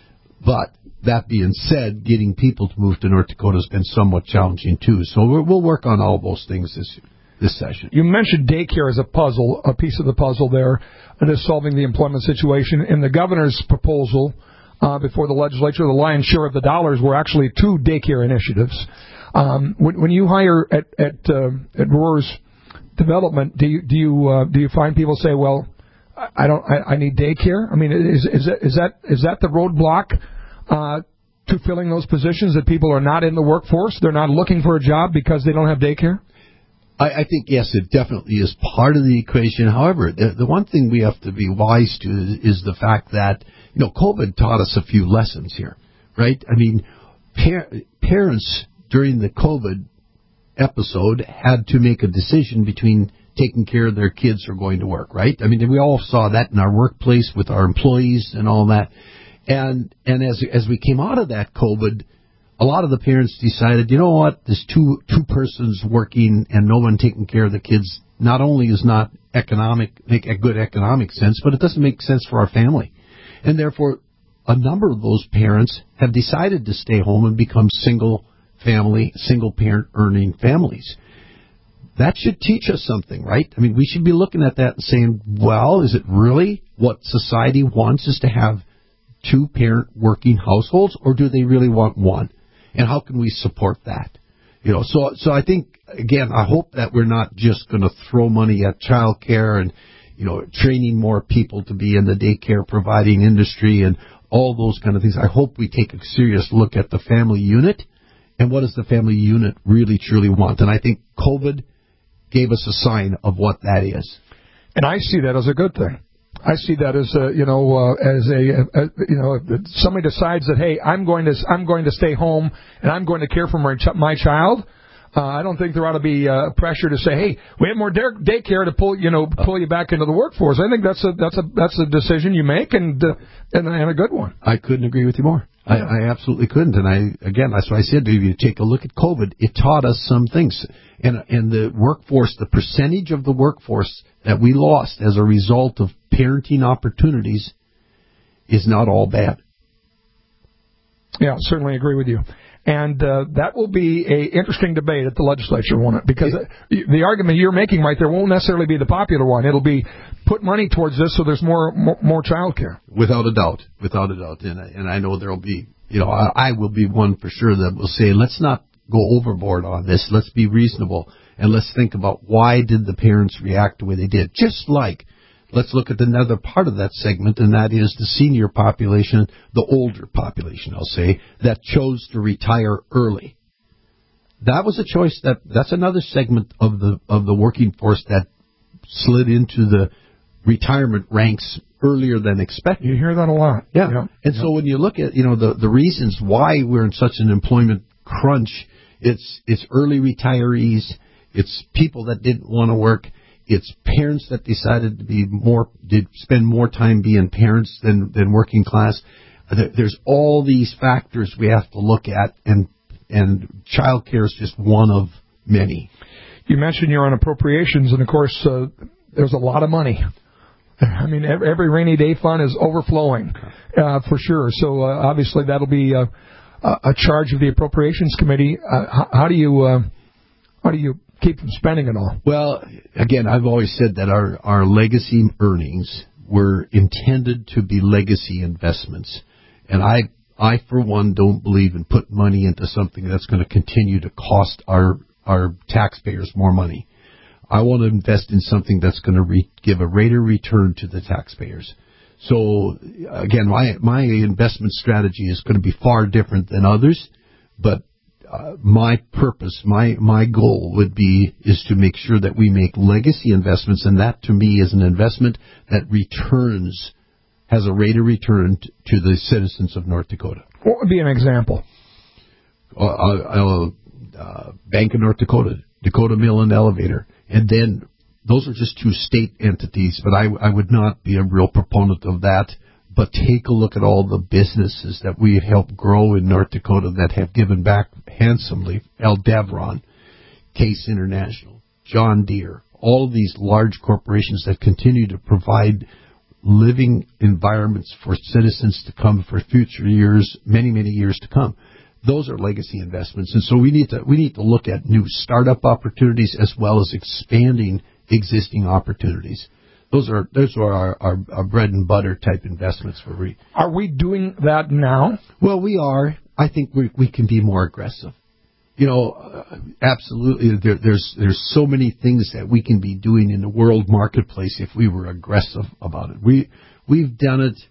But that being said, getting people to move to North Dakota has been somewhat challenging too. So we're, we'll work on all those things this this session. You mentioned daycare as a puzzle, a piece of the puzzle there, that is solving the employment situation. In the governor's proposal uh, before the legislature, the lion's share of the dollars were actually two daycare initiatives. Um, when, when you hire at at, uh, at Roar's Development, do you do you uh, do you find people say, well, I don't, I, I need daycare? I mean, is is that is that is that the roadblock uh, to filling those positions, that people are not in the workforce? They're not looking for a job because they don't have daycare? I, I think, yes, it definitely is part of the equation. However, the, the one thing we have to be wise to is, is the fact that, you know, COVID taught us a few lessons here, right? I mean, par- parents during the COVID episode had to make a decision between taking care of their kids or going to work, right? I mean, we all saw that in our workplace with our employees and all that. And and as as we came out of that COVID, a lot of the parents decided, you know what, there's two two persons working and no one taking care of the kids. Not only is not economic make a good economic sense, but it doesn't make sense for our family. And therefore, a number of those parents have decided to stay home and become single family, single parent earning families. That should teach us something, right? I mean, we should be looking at that and saying, well, is it really what society wants, is to have two parent working households, or do they really want one? And how can we support that? You know, so so I think, again, I hope that we're not just going to throw money at child care and, you know, training more people to be in the daycare providing industry and all those kind of things. I hope we take a serious look at the family unit and what does the family unit really truly want. And I think COVID gave us a sign of what that is. And I see that as a good thing. I see that as a, you know, uh, as a, a, you know, if somebody decides that, hey, I'm going to, I'm going to stay home and I'm going to care for my, ch- my child. Uh, I don't think there ought to be uh, pressure to say, hey, we have more day- daycare to pull, you know, pull you back into the workforce. I think that's a, that's a, that's a decision you make, and uh, and, and a good one. I couldn't agree with you more. I, I absolutely couldn't. And I, again, that's why I said, if you take a look at COVID, it taught us some things. And, and the workforce, the percentage of the workforce that we lost as a result of parenting opportunities is not all bad. Yeah, certainly agree with you. And uh, that will be a interesting debate at the legislature, won't it? Because it, the argument you're making right there won't necessarily be the popular one. It'll be put money towards this so there's more more, more child care. Without a doubt. Without a doubt. And I, and I know there will be, you know, I, I will be one for sure that will say, let's not go overboard on this. Let's be reasonable. And let's think about, why did the parents react the way they did? Just like, let's look at another part of that segment, and that is the senior population, the older population, I'll say, that chose to retire early. That was a choice that, that's another segment of the of the working force that slid into the retirement ranks earlier than expected. You hear that a lot. Yeah. yeah. And yeah. so when you look at, you know, the, the reasons why we're in such an employment crunch, it's it's early retirees, it's people that didn't want to work, it's parents that decided to be more, did spend more time being parents than, than working class. There's all these factors we have to look at, and and child care is just one of many. You mentioned you're on appropriations, and of course, uh, there's a lot of money. I mean, every, every rainy day fund is overflowing, uh, for sure. So uh, obviously that'll be uh, a charge of the Appropriations Committee. Uh, how, how do you uh, how do you keep from spending it all? Well, again, I've always said that our, our legacy earnings were intended to be legacy investments. And I, I for one, don't believe in putting money into something that's going to continue to cost our, our taxpayers more money. I want to invest in something that's going to re- give a rate of return to the taxpayers. So, again, my my investment strategy is going to be far different than others, but uh, my purpose, my my goal would be is to make sure that we make legacy investments, and that to me is an investment that returns, has a rate of return t- to the citizens of North Dakota. What would be an example? Uh, uh, uh, Bank of North Dakota, Dakota Mill and Elevator. And then those are just two state entities, but I, I would not be a real proponent of that. But take a look at all the businesses that we have helped grow in North Dakota that have given back handsomely. Eldevron, Case International, John Deere, all of these large corporations that continue to provide living environments for citizens to come for future years, many, many years to come. Those are legacy investments, and so we need to we need to look at new startup opportunities as well as expanding existing opportunities. Those are those are our, our, our bread and butter type investments for re. Are we doing that now? Well, we are. I think we we can be more aggressive. You know, uh, absolutely. There, there's there's so many things that we can be doing in the world marketplace if we were aggressive about it. We we've done it.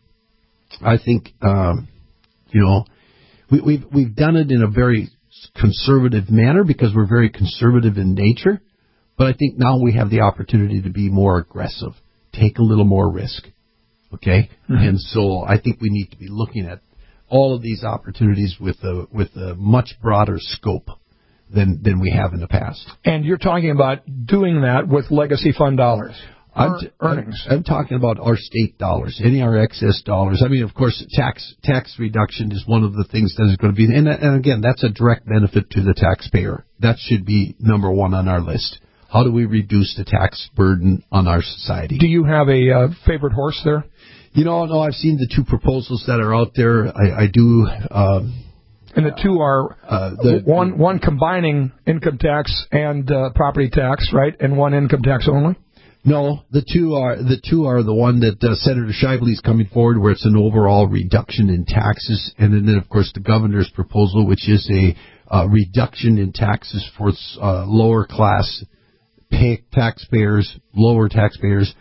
I think um, you know. We, we've we've done it in a very conservative manner because we're very conservative in nature, but I think now we have the opportunity to be more aggressive, take a little more risk, okay? Mm-hmm. And so I think we need to be looking at all of these opportunities with a with a much broader scope than than we have in the past. And you're talking about doing that with legacy fund dollars. I'm, t- earnings. I'm, I'm talking about our state dollars, any of our excess dollars. I mean, of course, tax tax reduction is one of the things that is going to be, and, and again, that's a direct benefit to the taxpayer. That should be number one on our list. How do we reduce the tax burden on our society? Do you have a uh, favorite horse there? You know, no, I've seen the two proposals that are out there. I, I do. Um, and the two are uh, the, one one combining income tax and uh, property tax, right, and one income tax only. No, the two are the two are the one that uh, Senator Shively is coming forward, where it's an overall reduction in taxes, and then, of course, the governor's proposal, which is a uh, reduction in taxes for uh, lower class pay taxpayers, lower taxpayers,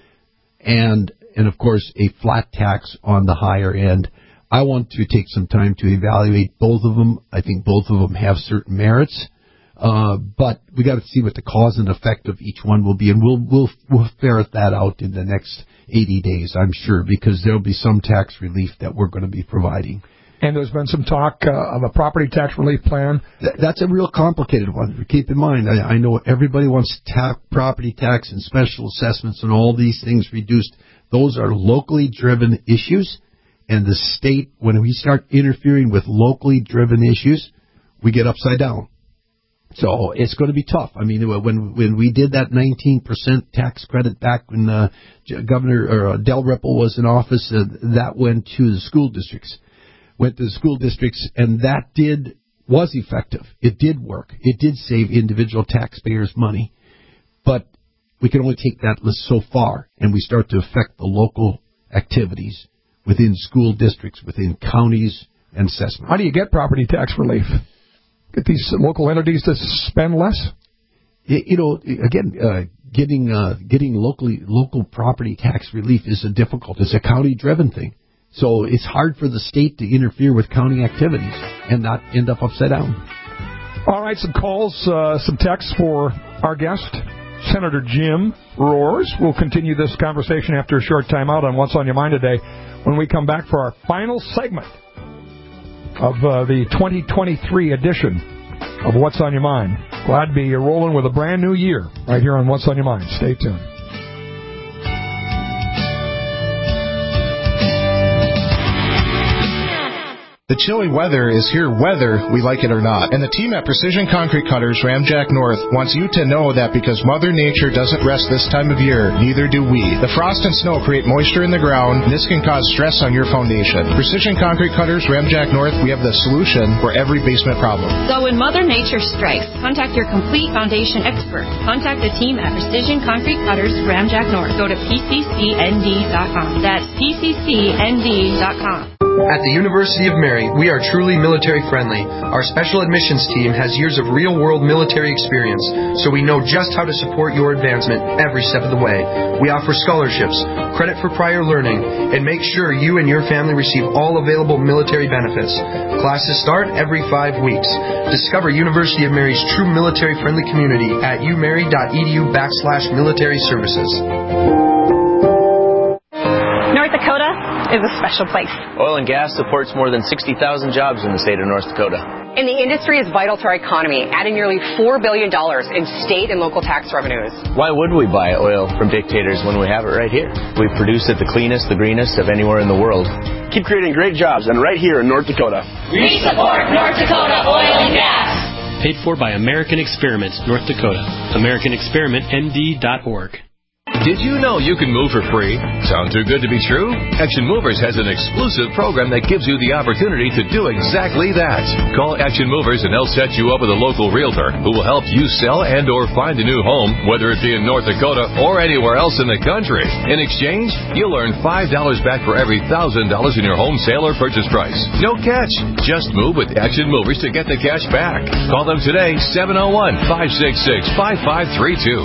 and and of course a flat tax on the higher end. I want to take some time to evaluate both of them. I think both of them have certain merits. Uh, but we got to see what the cause and effect of each one will be, and we'll we'll we'll ferret that out in the next eighty days, I'm sure, because there'll be some tax relief that we're going to be providing. And there's been some talk uh, of a property tax relief plan. Th- that's a real complicated one. Keep in mind, I, I know everybody wants ta- property tax and special assessments and all these things reduced. Those are locally driven issues, and the state, when we start interfering with locally driven issues, we get upside down. So it's going to be tough. I mean, when when we did that nineteen percent tax credit back when uh, Governor or uh, Del Ripple was in office, uh, that went to the school districts, went to the school districts, and that did was effective. It did work. It did save individual taxpayers money, but we can only take that list so far, and we start to affect the local activities within school districts, within counties and assessments. How do you get property tax relief? Get these local entities to spend less? You know, again, uh, getting uh, getting locally local property tax relief is a difficult. It's a county-driven thing, so it's hard for the state to interfere with county activities and not end up upside down. All right, some calls, uh, some texts for our guest, Senator Jim Rohrs. We'll continue this conversation after a short time out on What's on Your Mind today when we come back for our final segment of uh, the twenty twenty-three edition of What's on Your Mind. Glad to be rolling with a brand new year right here on What's on Your Mind. Stay tuned. The chilly weather is here whether we like it or not. And the team at Precision Concrete Cutters Ramjack North wants you to know that because Mother Nature doesn't rest this time of year, neither do we. The frost and snow create moisture in the ground, and this can cause stress on your foundation. Precision Concrete Cutters Ramjack North, we have the solution for every basement problem. So when Mother Nature strikes, contact your complete foundation expert. Contact the team at Precision Concrete Cutters Ramjack North. Go to P C C N D dot com. That's P C C N D dot com. At the University of Mary, we are truly military friendly. Our special admissions team has years of real-world military experience, so we know just how to support your advancement every step of the way. We offer scholarships, credit for prior learning, and make sure you and your family receive all available military benefits. Classes start every five weeks. Discover University of Mary's true military-friendly community at umary.edu backslash military services. North Dakota is a special place. Oil and gas supports more than sixty thousand jobs in the state of North Dakota. And the industry is vital to our economy, adding nearly four billion dollars in state and local tax revenues. Why would we buy oil from dictators when we have it right here? We produce it the cleanest, the greenest of anywhere in the world. Keep creating great jobs, and right here in North Dakota. We support North Dakota Oil and Gas. Paid for by American Experiment, North Dakota. American Experiment N D dot org. Did you know you can move for free? Sound too good to be true? Action Movers has an exclusive program that gives you the opportunity to do exactly that. Call Action Movers and they'll set you up with a local realtor who will help you sell and or find a new home, whether it be in North Dakota or anywhere else in the country. In exchange, you'll earn five dollars back for every one thousand dollars in your home sale or purchase price. No catch. Just move with Action Movers to get the cash back. Call them today, seven oh one, five six six, five five three two.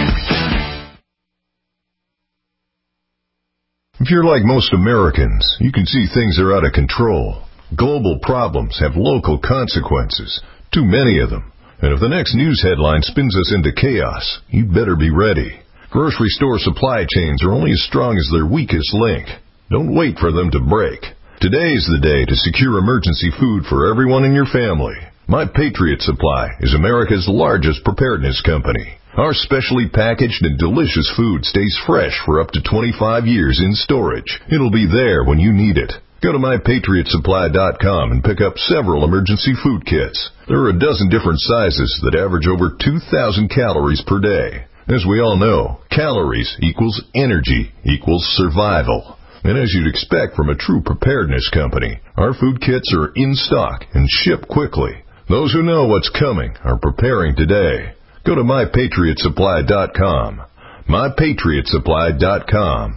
If you're like most Americans, you can see things are out of control. Global problems have local consequences, too many of them. And if the next news headline spins us into chaos, you better be ready. Grocery store supply chains are only as strong as their weakest link. Don't wait for them to break. Today's the day to secure emergency food for everyone in your family. My Patriot Supply is America's largest preparedness company. Our specially packaged and delicious food stays fresh for up to twenty-five years in storage. It'll be there when you need it. Go to my patriot supply dot com and pick up several emergency food kits. There are a dozen different sizes that average over two thousand calories per day. As we all know, calories equals energy equals survival. And as you'd expect from a true preparedness company, our food kits are in stock and ship quickly. Those who know what's coming are preparing today. Go to my patriot supply dot com. my patriot supply dot com.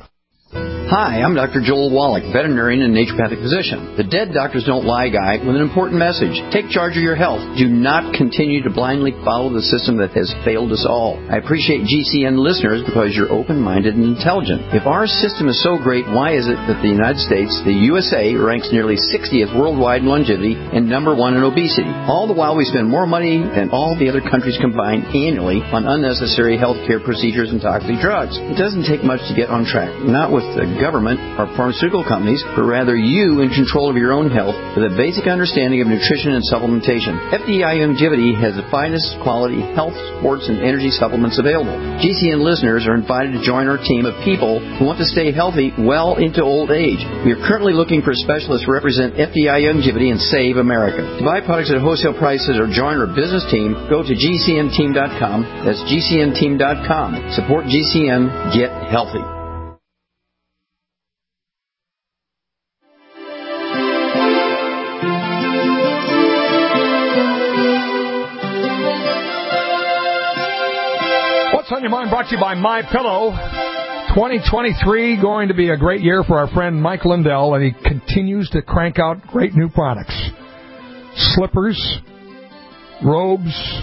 Hi, I'm Doctor Joel Wallach, veterinarian and naturopathic physician. The Dead Doctors Don't Lie guy with an important message. Take charge of your health. Do not continue to blindly follow the system that has failed us all. I appreciate G C N listeners because you're open-minded and intelligent. If our system is so great, why is it that the United States, the U S A, ranks nearly sixtieth worldwide in longevity and number one in obesity? All the while we spend more money than all the other countries combined annually on unnecessary health care procedures and toxic drugs. It doesn't take much to get on track. Not with the government or pharmaceutical companies, but rather you in control of your own health with a basic understanding of nutrition and supplementation. F D I Longevity has the finest quality health, sports, and energy supplements available. G C N listeners are invited to join our team of people who want to stay healthy well into old age. We are currently looking for specialists to represent F D I Longevity and Save America. To buy products at wholesale prices or join our business team, go to G C N team dot com. That's G C N team dot com. Support G C N. Get healthy. What's on Your Mind brought to you by MyPillow. twenty twenty-three going to be a great year for our friend Mike Lindell, and he continues to crank out great new products. Slippers, robes,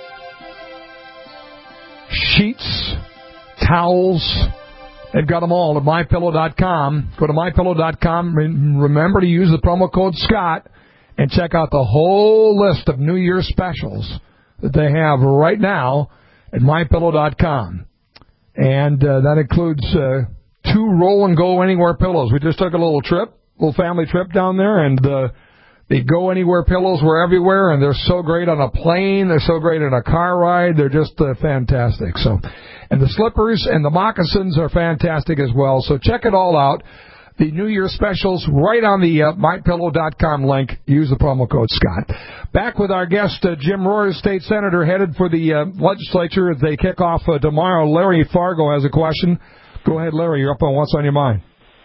sheets, towels. They've got them all at my pillow dot com. Go to my pillow dot com. Remember to use the promo code Scott and check out the whole list of New Year's specials that they have right now at my pillow dot com. And uh, that includes uh, two roll and go anywhere pillows. We just took a little trip, little family trip down there, and uh, the go anywhere pillows were everywhere, and they're so great on a plane. They're so great on a car ride. They're just uh, fantastic. So, and the slippers and the moccasins are fantastic as well. So check it all out. the New Year specials right on the uh, my pillow dot com link. Use the promo code Scott. Back with our guest, uh, Jim Rohrer, State Senator, headed for the uh, legislature as they kick off uh, tomorrow. Larry Fargo has a question. Go ahead, Larry. You're up on What's on Your Mind.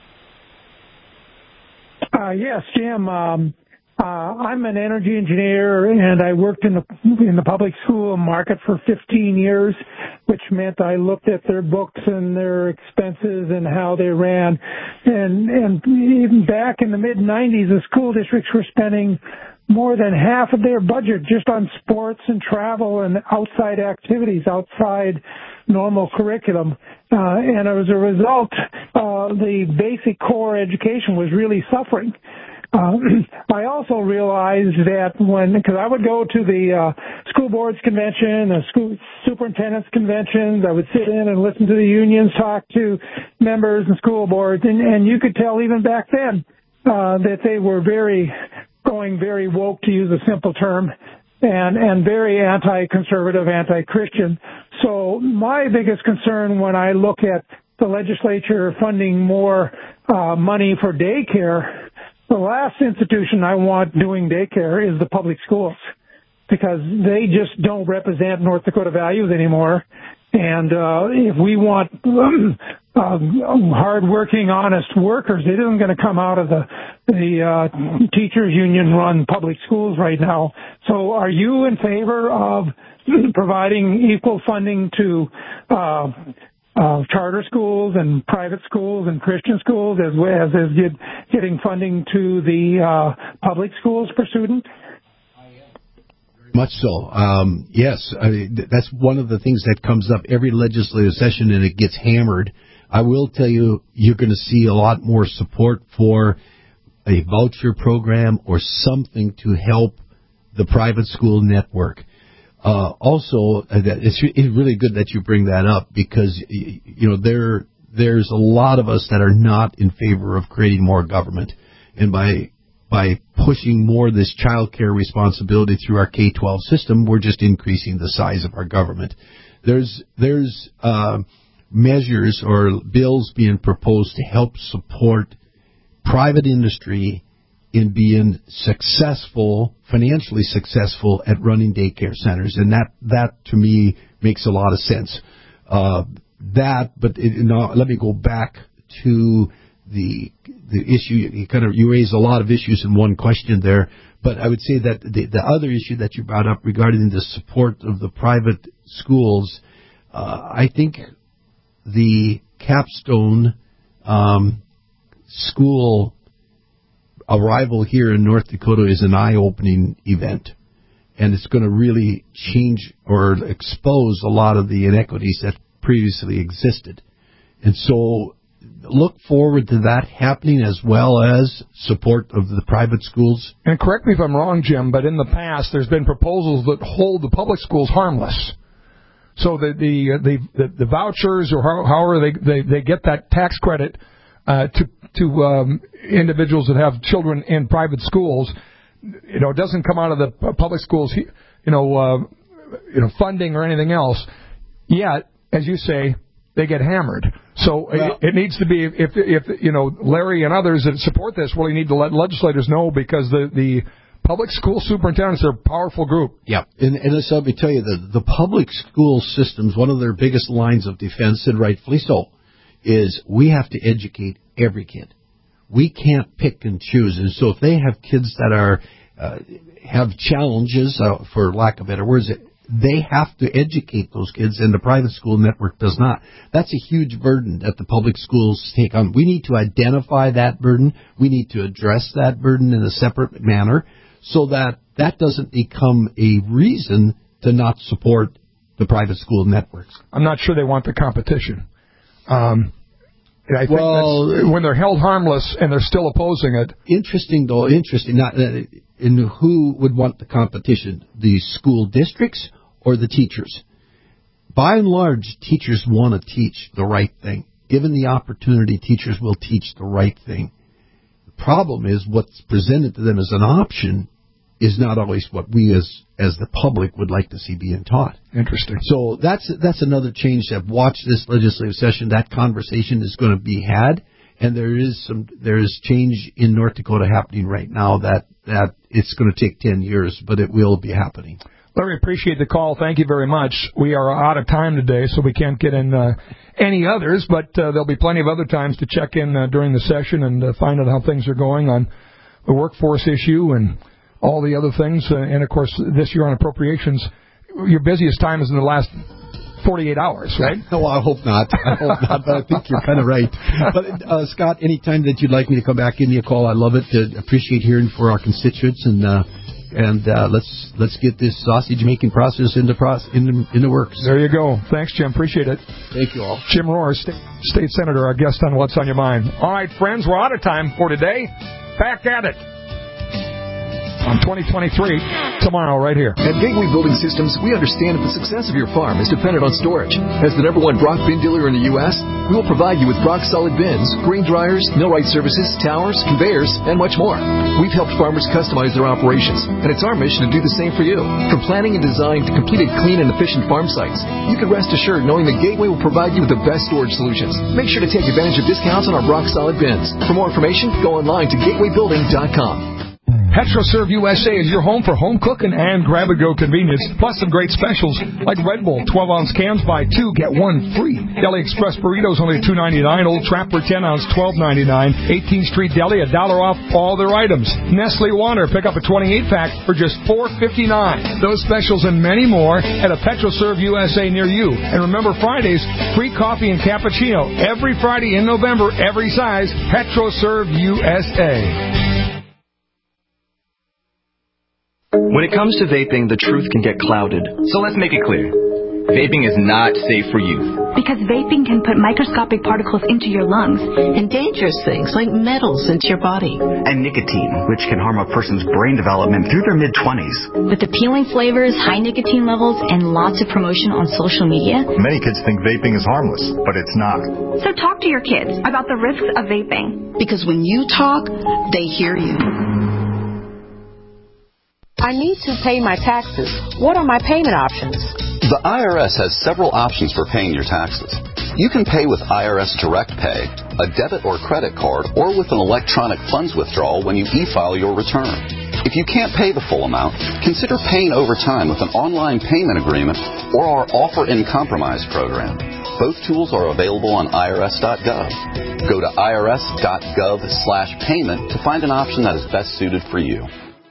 Uh, yes, Jim. Um, uh, I'm an energy engineer, and I worked in the in the public school market for fifteen years, which meant I looked at their books and their expenses and how they ran. And and even back in the mid nineties, the school districts were spending more than half of their budget just on sports and travel and outside activities, outside normal curriculum. Uh, and as a result, uh, the basic core education was really suffering. Uh, I also realized that when, because I would go to the uh, school boards convention, the school superintendents conventions, I would sit in and listen to the unions talk to members and school boards, and, and you could tell even back then uh, that they were very, going very woke, to use a simple term, and, and very anti-conservative, anti-Christian. So my biggest concern when I look at the legislature funding more uh, money for daycare, the last institution I want doing daycare is the public schools, because they just don't represent North Dakota values anymore. And uh, if we want um, uh, hard-working, honest workers, it isn't going to come out of the, the uh, teachers' union-run public schools right now. So are you in favor of providing equal funding to uh Uh, charter schools and private schools and Christian schools, as well as, as get, getting funding to the uh, public schools per student? Much so. Um, yes, I mean, that's one of the things that comes up every legislative session, and it gets hammered. I will tell you, you're going to see a lot more support for a voucher program or something to help the private school network. Uh, also, uh, it's, it's really good that you bring that up, because, you know, there there's a lot of us that are not in favor of creating more government. And by by pushing more of this child care responsibility through our K twelve system, we're just increasing the size of our government. There's there's uh, measures or bills being proposed to help support private industry in being successful, financially successful at running daycare centers. And that, that to me makes a lot of sense. Uh, that, but it, now, let me go back to the, the issue. You kind of, you raised a lot of issues in one question there, but I would say that the, the other issue that you brought up regarding the support of the private schools, uh, I think the capstone, um, school arrival here in North Dakota is an eye-opening event, and it's going to really change or expose a lot of the inequities that previously existed. And so look forward to that happening, as well as support of the private schools. And correct me if I'm wrong, Jim, but in the past there's been proposals that hold the public schools harmless. So the the the, the, the vouchers, or how, however they, they, they get that tax credit uh, to to um, individuals that have children in private schools, you know, it doesn't come out of the public schools, you know, uh, you know, funding or anything else. Yet, as you say, they get hammered. So well, it, it needs to be, if if you know, Larry and others that support this really need to let legislators know, because the the public school superintendents are a powerful group. Yeah, and, and this, let me tell you, the the public school systems, one of their biggest lines of defense, and rightfully so, is we have to educate every kid. We can't pick and choose. And so if they have kids that are uh, have challenges, uh, for lack of better words, they have to educate those kids, and the private school network does not. That's a huge burden that the public schools take on. We need to identify that burden. We need to address that burden in a separate manner, so that that doesn't become a reason to not support the private school networks. I'm not sure they want the competition. Um, I think well, that's, when they're held harmless and they're still opposing it. Interesting, though. Interesting. Not uh, in who would want the competition, the school districts or the teachers? By and large, teachers want to teach the right thing. Given the opportunity, teachers will teach the right thing. The problem is what's presented to them as an option is not always what we as as the public would like to see being taught. Interesting. So that's that's another change. That watch this legislative session. That conversation is going to be had, and there is some there is change in North Dakota happening right now that that it's going to take ten years, but it will be happening. Larry, appreciate the call. Thank you very much. We are out of time today, so we can't get in uh, any others, but uh, there'll be plenty of other times to check in uh, during the session and uh, find out how things are going on the workforce issue and all the other things. Uh, and, of course, this year on appropriations, your busiest time is in the last forty-eight hours, right? No, I hope not. I hope not, but I think you're kind of right. But, uh, Scott, anytime that you'd like me to come back, give me a call. I love it. Uh, appreciate hearing for our constituents, and uh, and uh, let's let's get this sausage-making process into, process, into, into works. There you go. Thanks, Jim. Appreciate it. Thank you all. Jim Rohr, State, State Senator, our guest on What's on Your Mind. All right, friends, we're out of time for today. Back at it on twenty twenty-three tomorrow right here. At Gateway Building Systems, we understand that the success of your farm is dependent on storage. As the number one Brock bin dealer in the U S, we will provide you with Brock solid bins, grain dryers, millwright services, towers, conveyors, and much more. We've helped farmers customize their operations, and it's our mission to do the same for you. From planning and design to completed clean and efficient farm sites, you can rest assured knowing that Gateway will provide you with the best storage solutions. Make sure to take advantage of discounts on our Brock solid bins. For more information, go online to gateway building dot com. PetroServe U S A is your home for home cooking and grab-and-go convenience, plus some great specials like Red Bull, twelve-ounce cans, buy two, get one free. Deli Express burritos only two ninety-nine, Old Trapper ten-ounce, twelve ninety-nine. eighteenth Street Deli, a dollar off all their items. Nestle Water, pick up a twenty-eight pack for just four fifty-nine. Those specials and many more at a PetroServe U S A near you. And remember, Fridays, free coffee and cappuccino every Friday in November, every size. PetroServe U S A. When it comes to vaping, the truth can get clouded. So let's make it clear. Vaping is not safe for youth. Because vaping can put microscopic particles into your lungs. And dangerous things like metals into your body. And nicotine, which can harm a person's brain development through their mid-twenties. With appealing flavors, high nicotine levels, and lots of promotion on social media. Many kids think vaping is harmless, but it's not. So talk to your kids about the risks of vaping. Because when you talk, they hear you. I need to pay my taxes. What are my payment options? The I R S has several options for paying your taxes. You can pay with I R S Direct Pay, a debit or credit card, or with an electronic funds withdrawal when you e-file your return. If you can't pay the full amount, consider paying over time with an online payment agreement or our Offer in Compromise program. Both tools are available on I R S dot gov. Go to I R S dot gov slash payment to find an option that is best suited for you.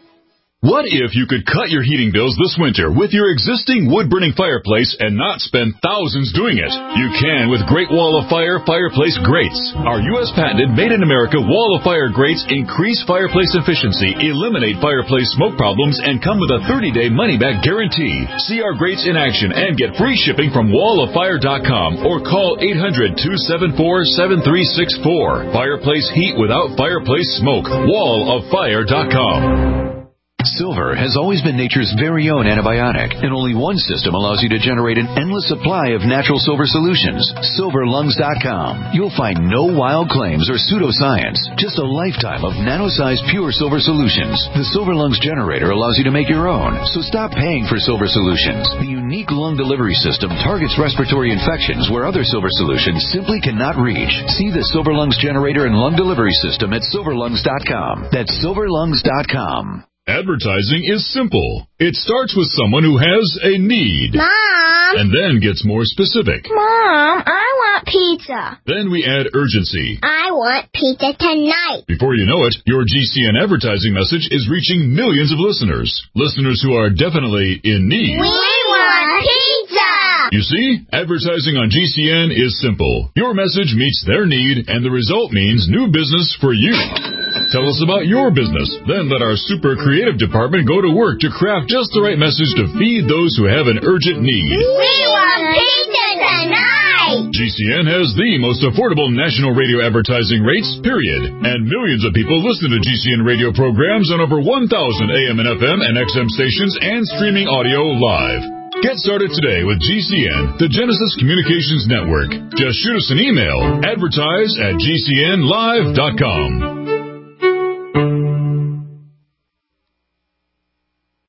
What if you could cut your heating bills this winter with your existing wood-burning fireplace and not spend thousands doing it? You can with Great Wall of Fire Fireplace Grates. Our U S patented made-in-America Wall of Fire grates increase fireplace efficiency, eliminate fireplace smoke problems, and come with a thirty-day money-back guarantee. See our grates in action and get free shipping from wall of fire dot com or call eight hundred, two seven four, seven three six four. Fireplace heat without fireplace smoke. wall of fire dot com. Silver has always been nature's very own antibiotic, and only one system allows you to generate an endless supply of natural silver solutions. silver lungs dot com. You'll find no wild claims or pseudoscience, just a lifetime of nano-sized pure silver solutions. The Silver Lungs generator allows you to make your own, so stop paying for silver solutions. The unique lung delivery system targets respiratory infections where other silver solutions simply cannot reach. See the Silver Lungs generator and lung delivery system at silver lungs dot com. That's silver lungs dot com. Advertising is simple. It starts with someone who has a need. Mom! And then gets more specific. Mom, I want pizza. Then we add urgency. I want pizza tonight. Before you know it, your G C N advertising message is reaching millions of listeners. Listeners who are definitely in need. We want pizza! You see, advertising on G C N is simple. Your message meets their need, and the result means new business for you. Tell us about your business. Then let our super creative department go to work to craft just the right message to feed those who have an urgent need. We want pizza tonight! G C N has the most affordable national radio advertising rates, period. And millions of people listen to G C N radio programs on over one thousand A M and F M and X M stations and streaming audio live. Get started today with G C N, the Genesis Communications Network. Just shoot us an email, advertise at G C N live dot com.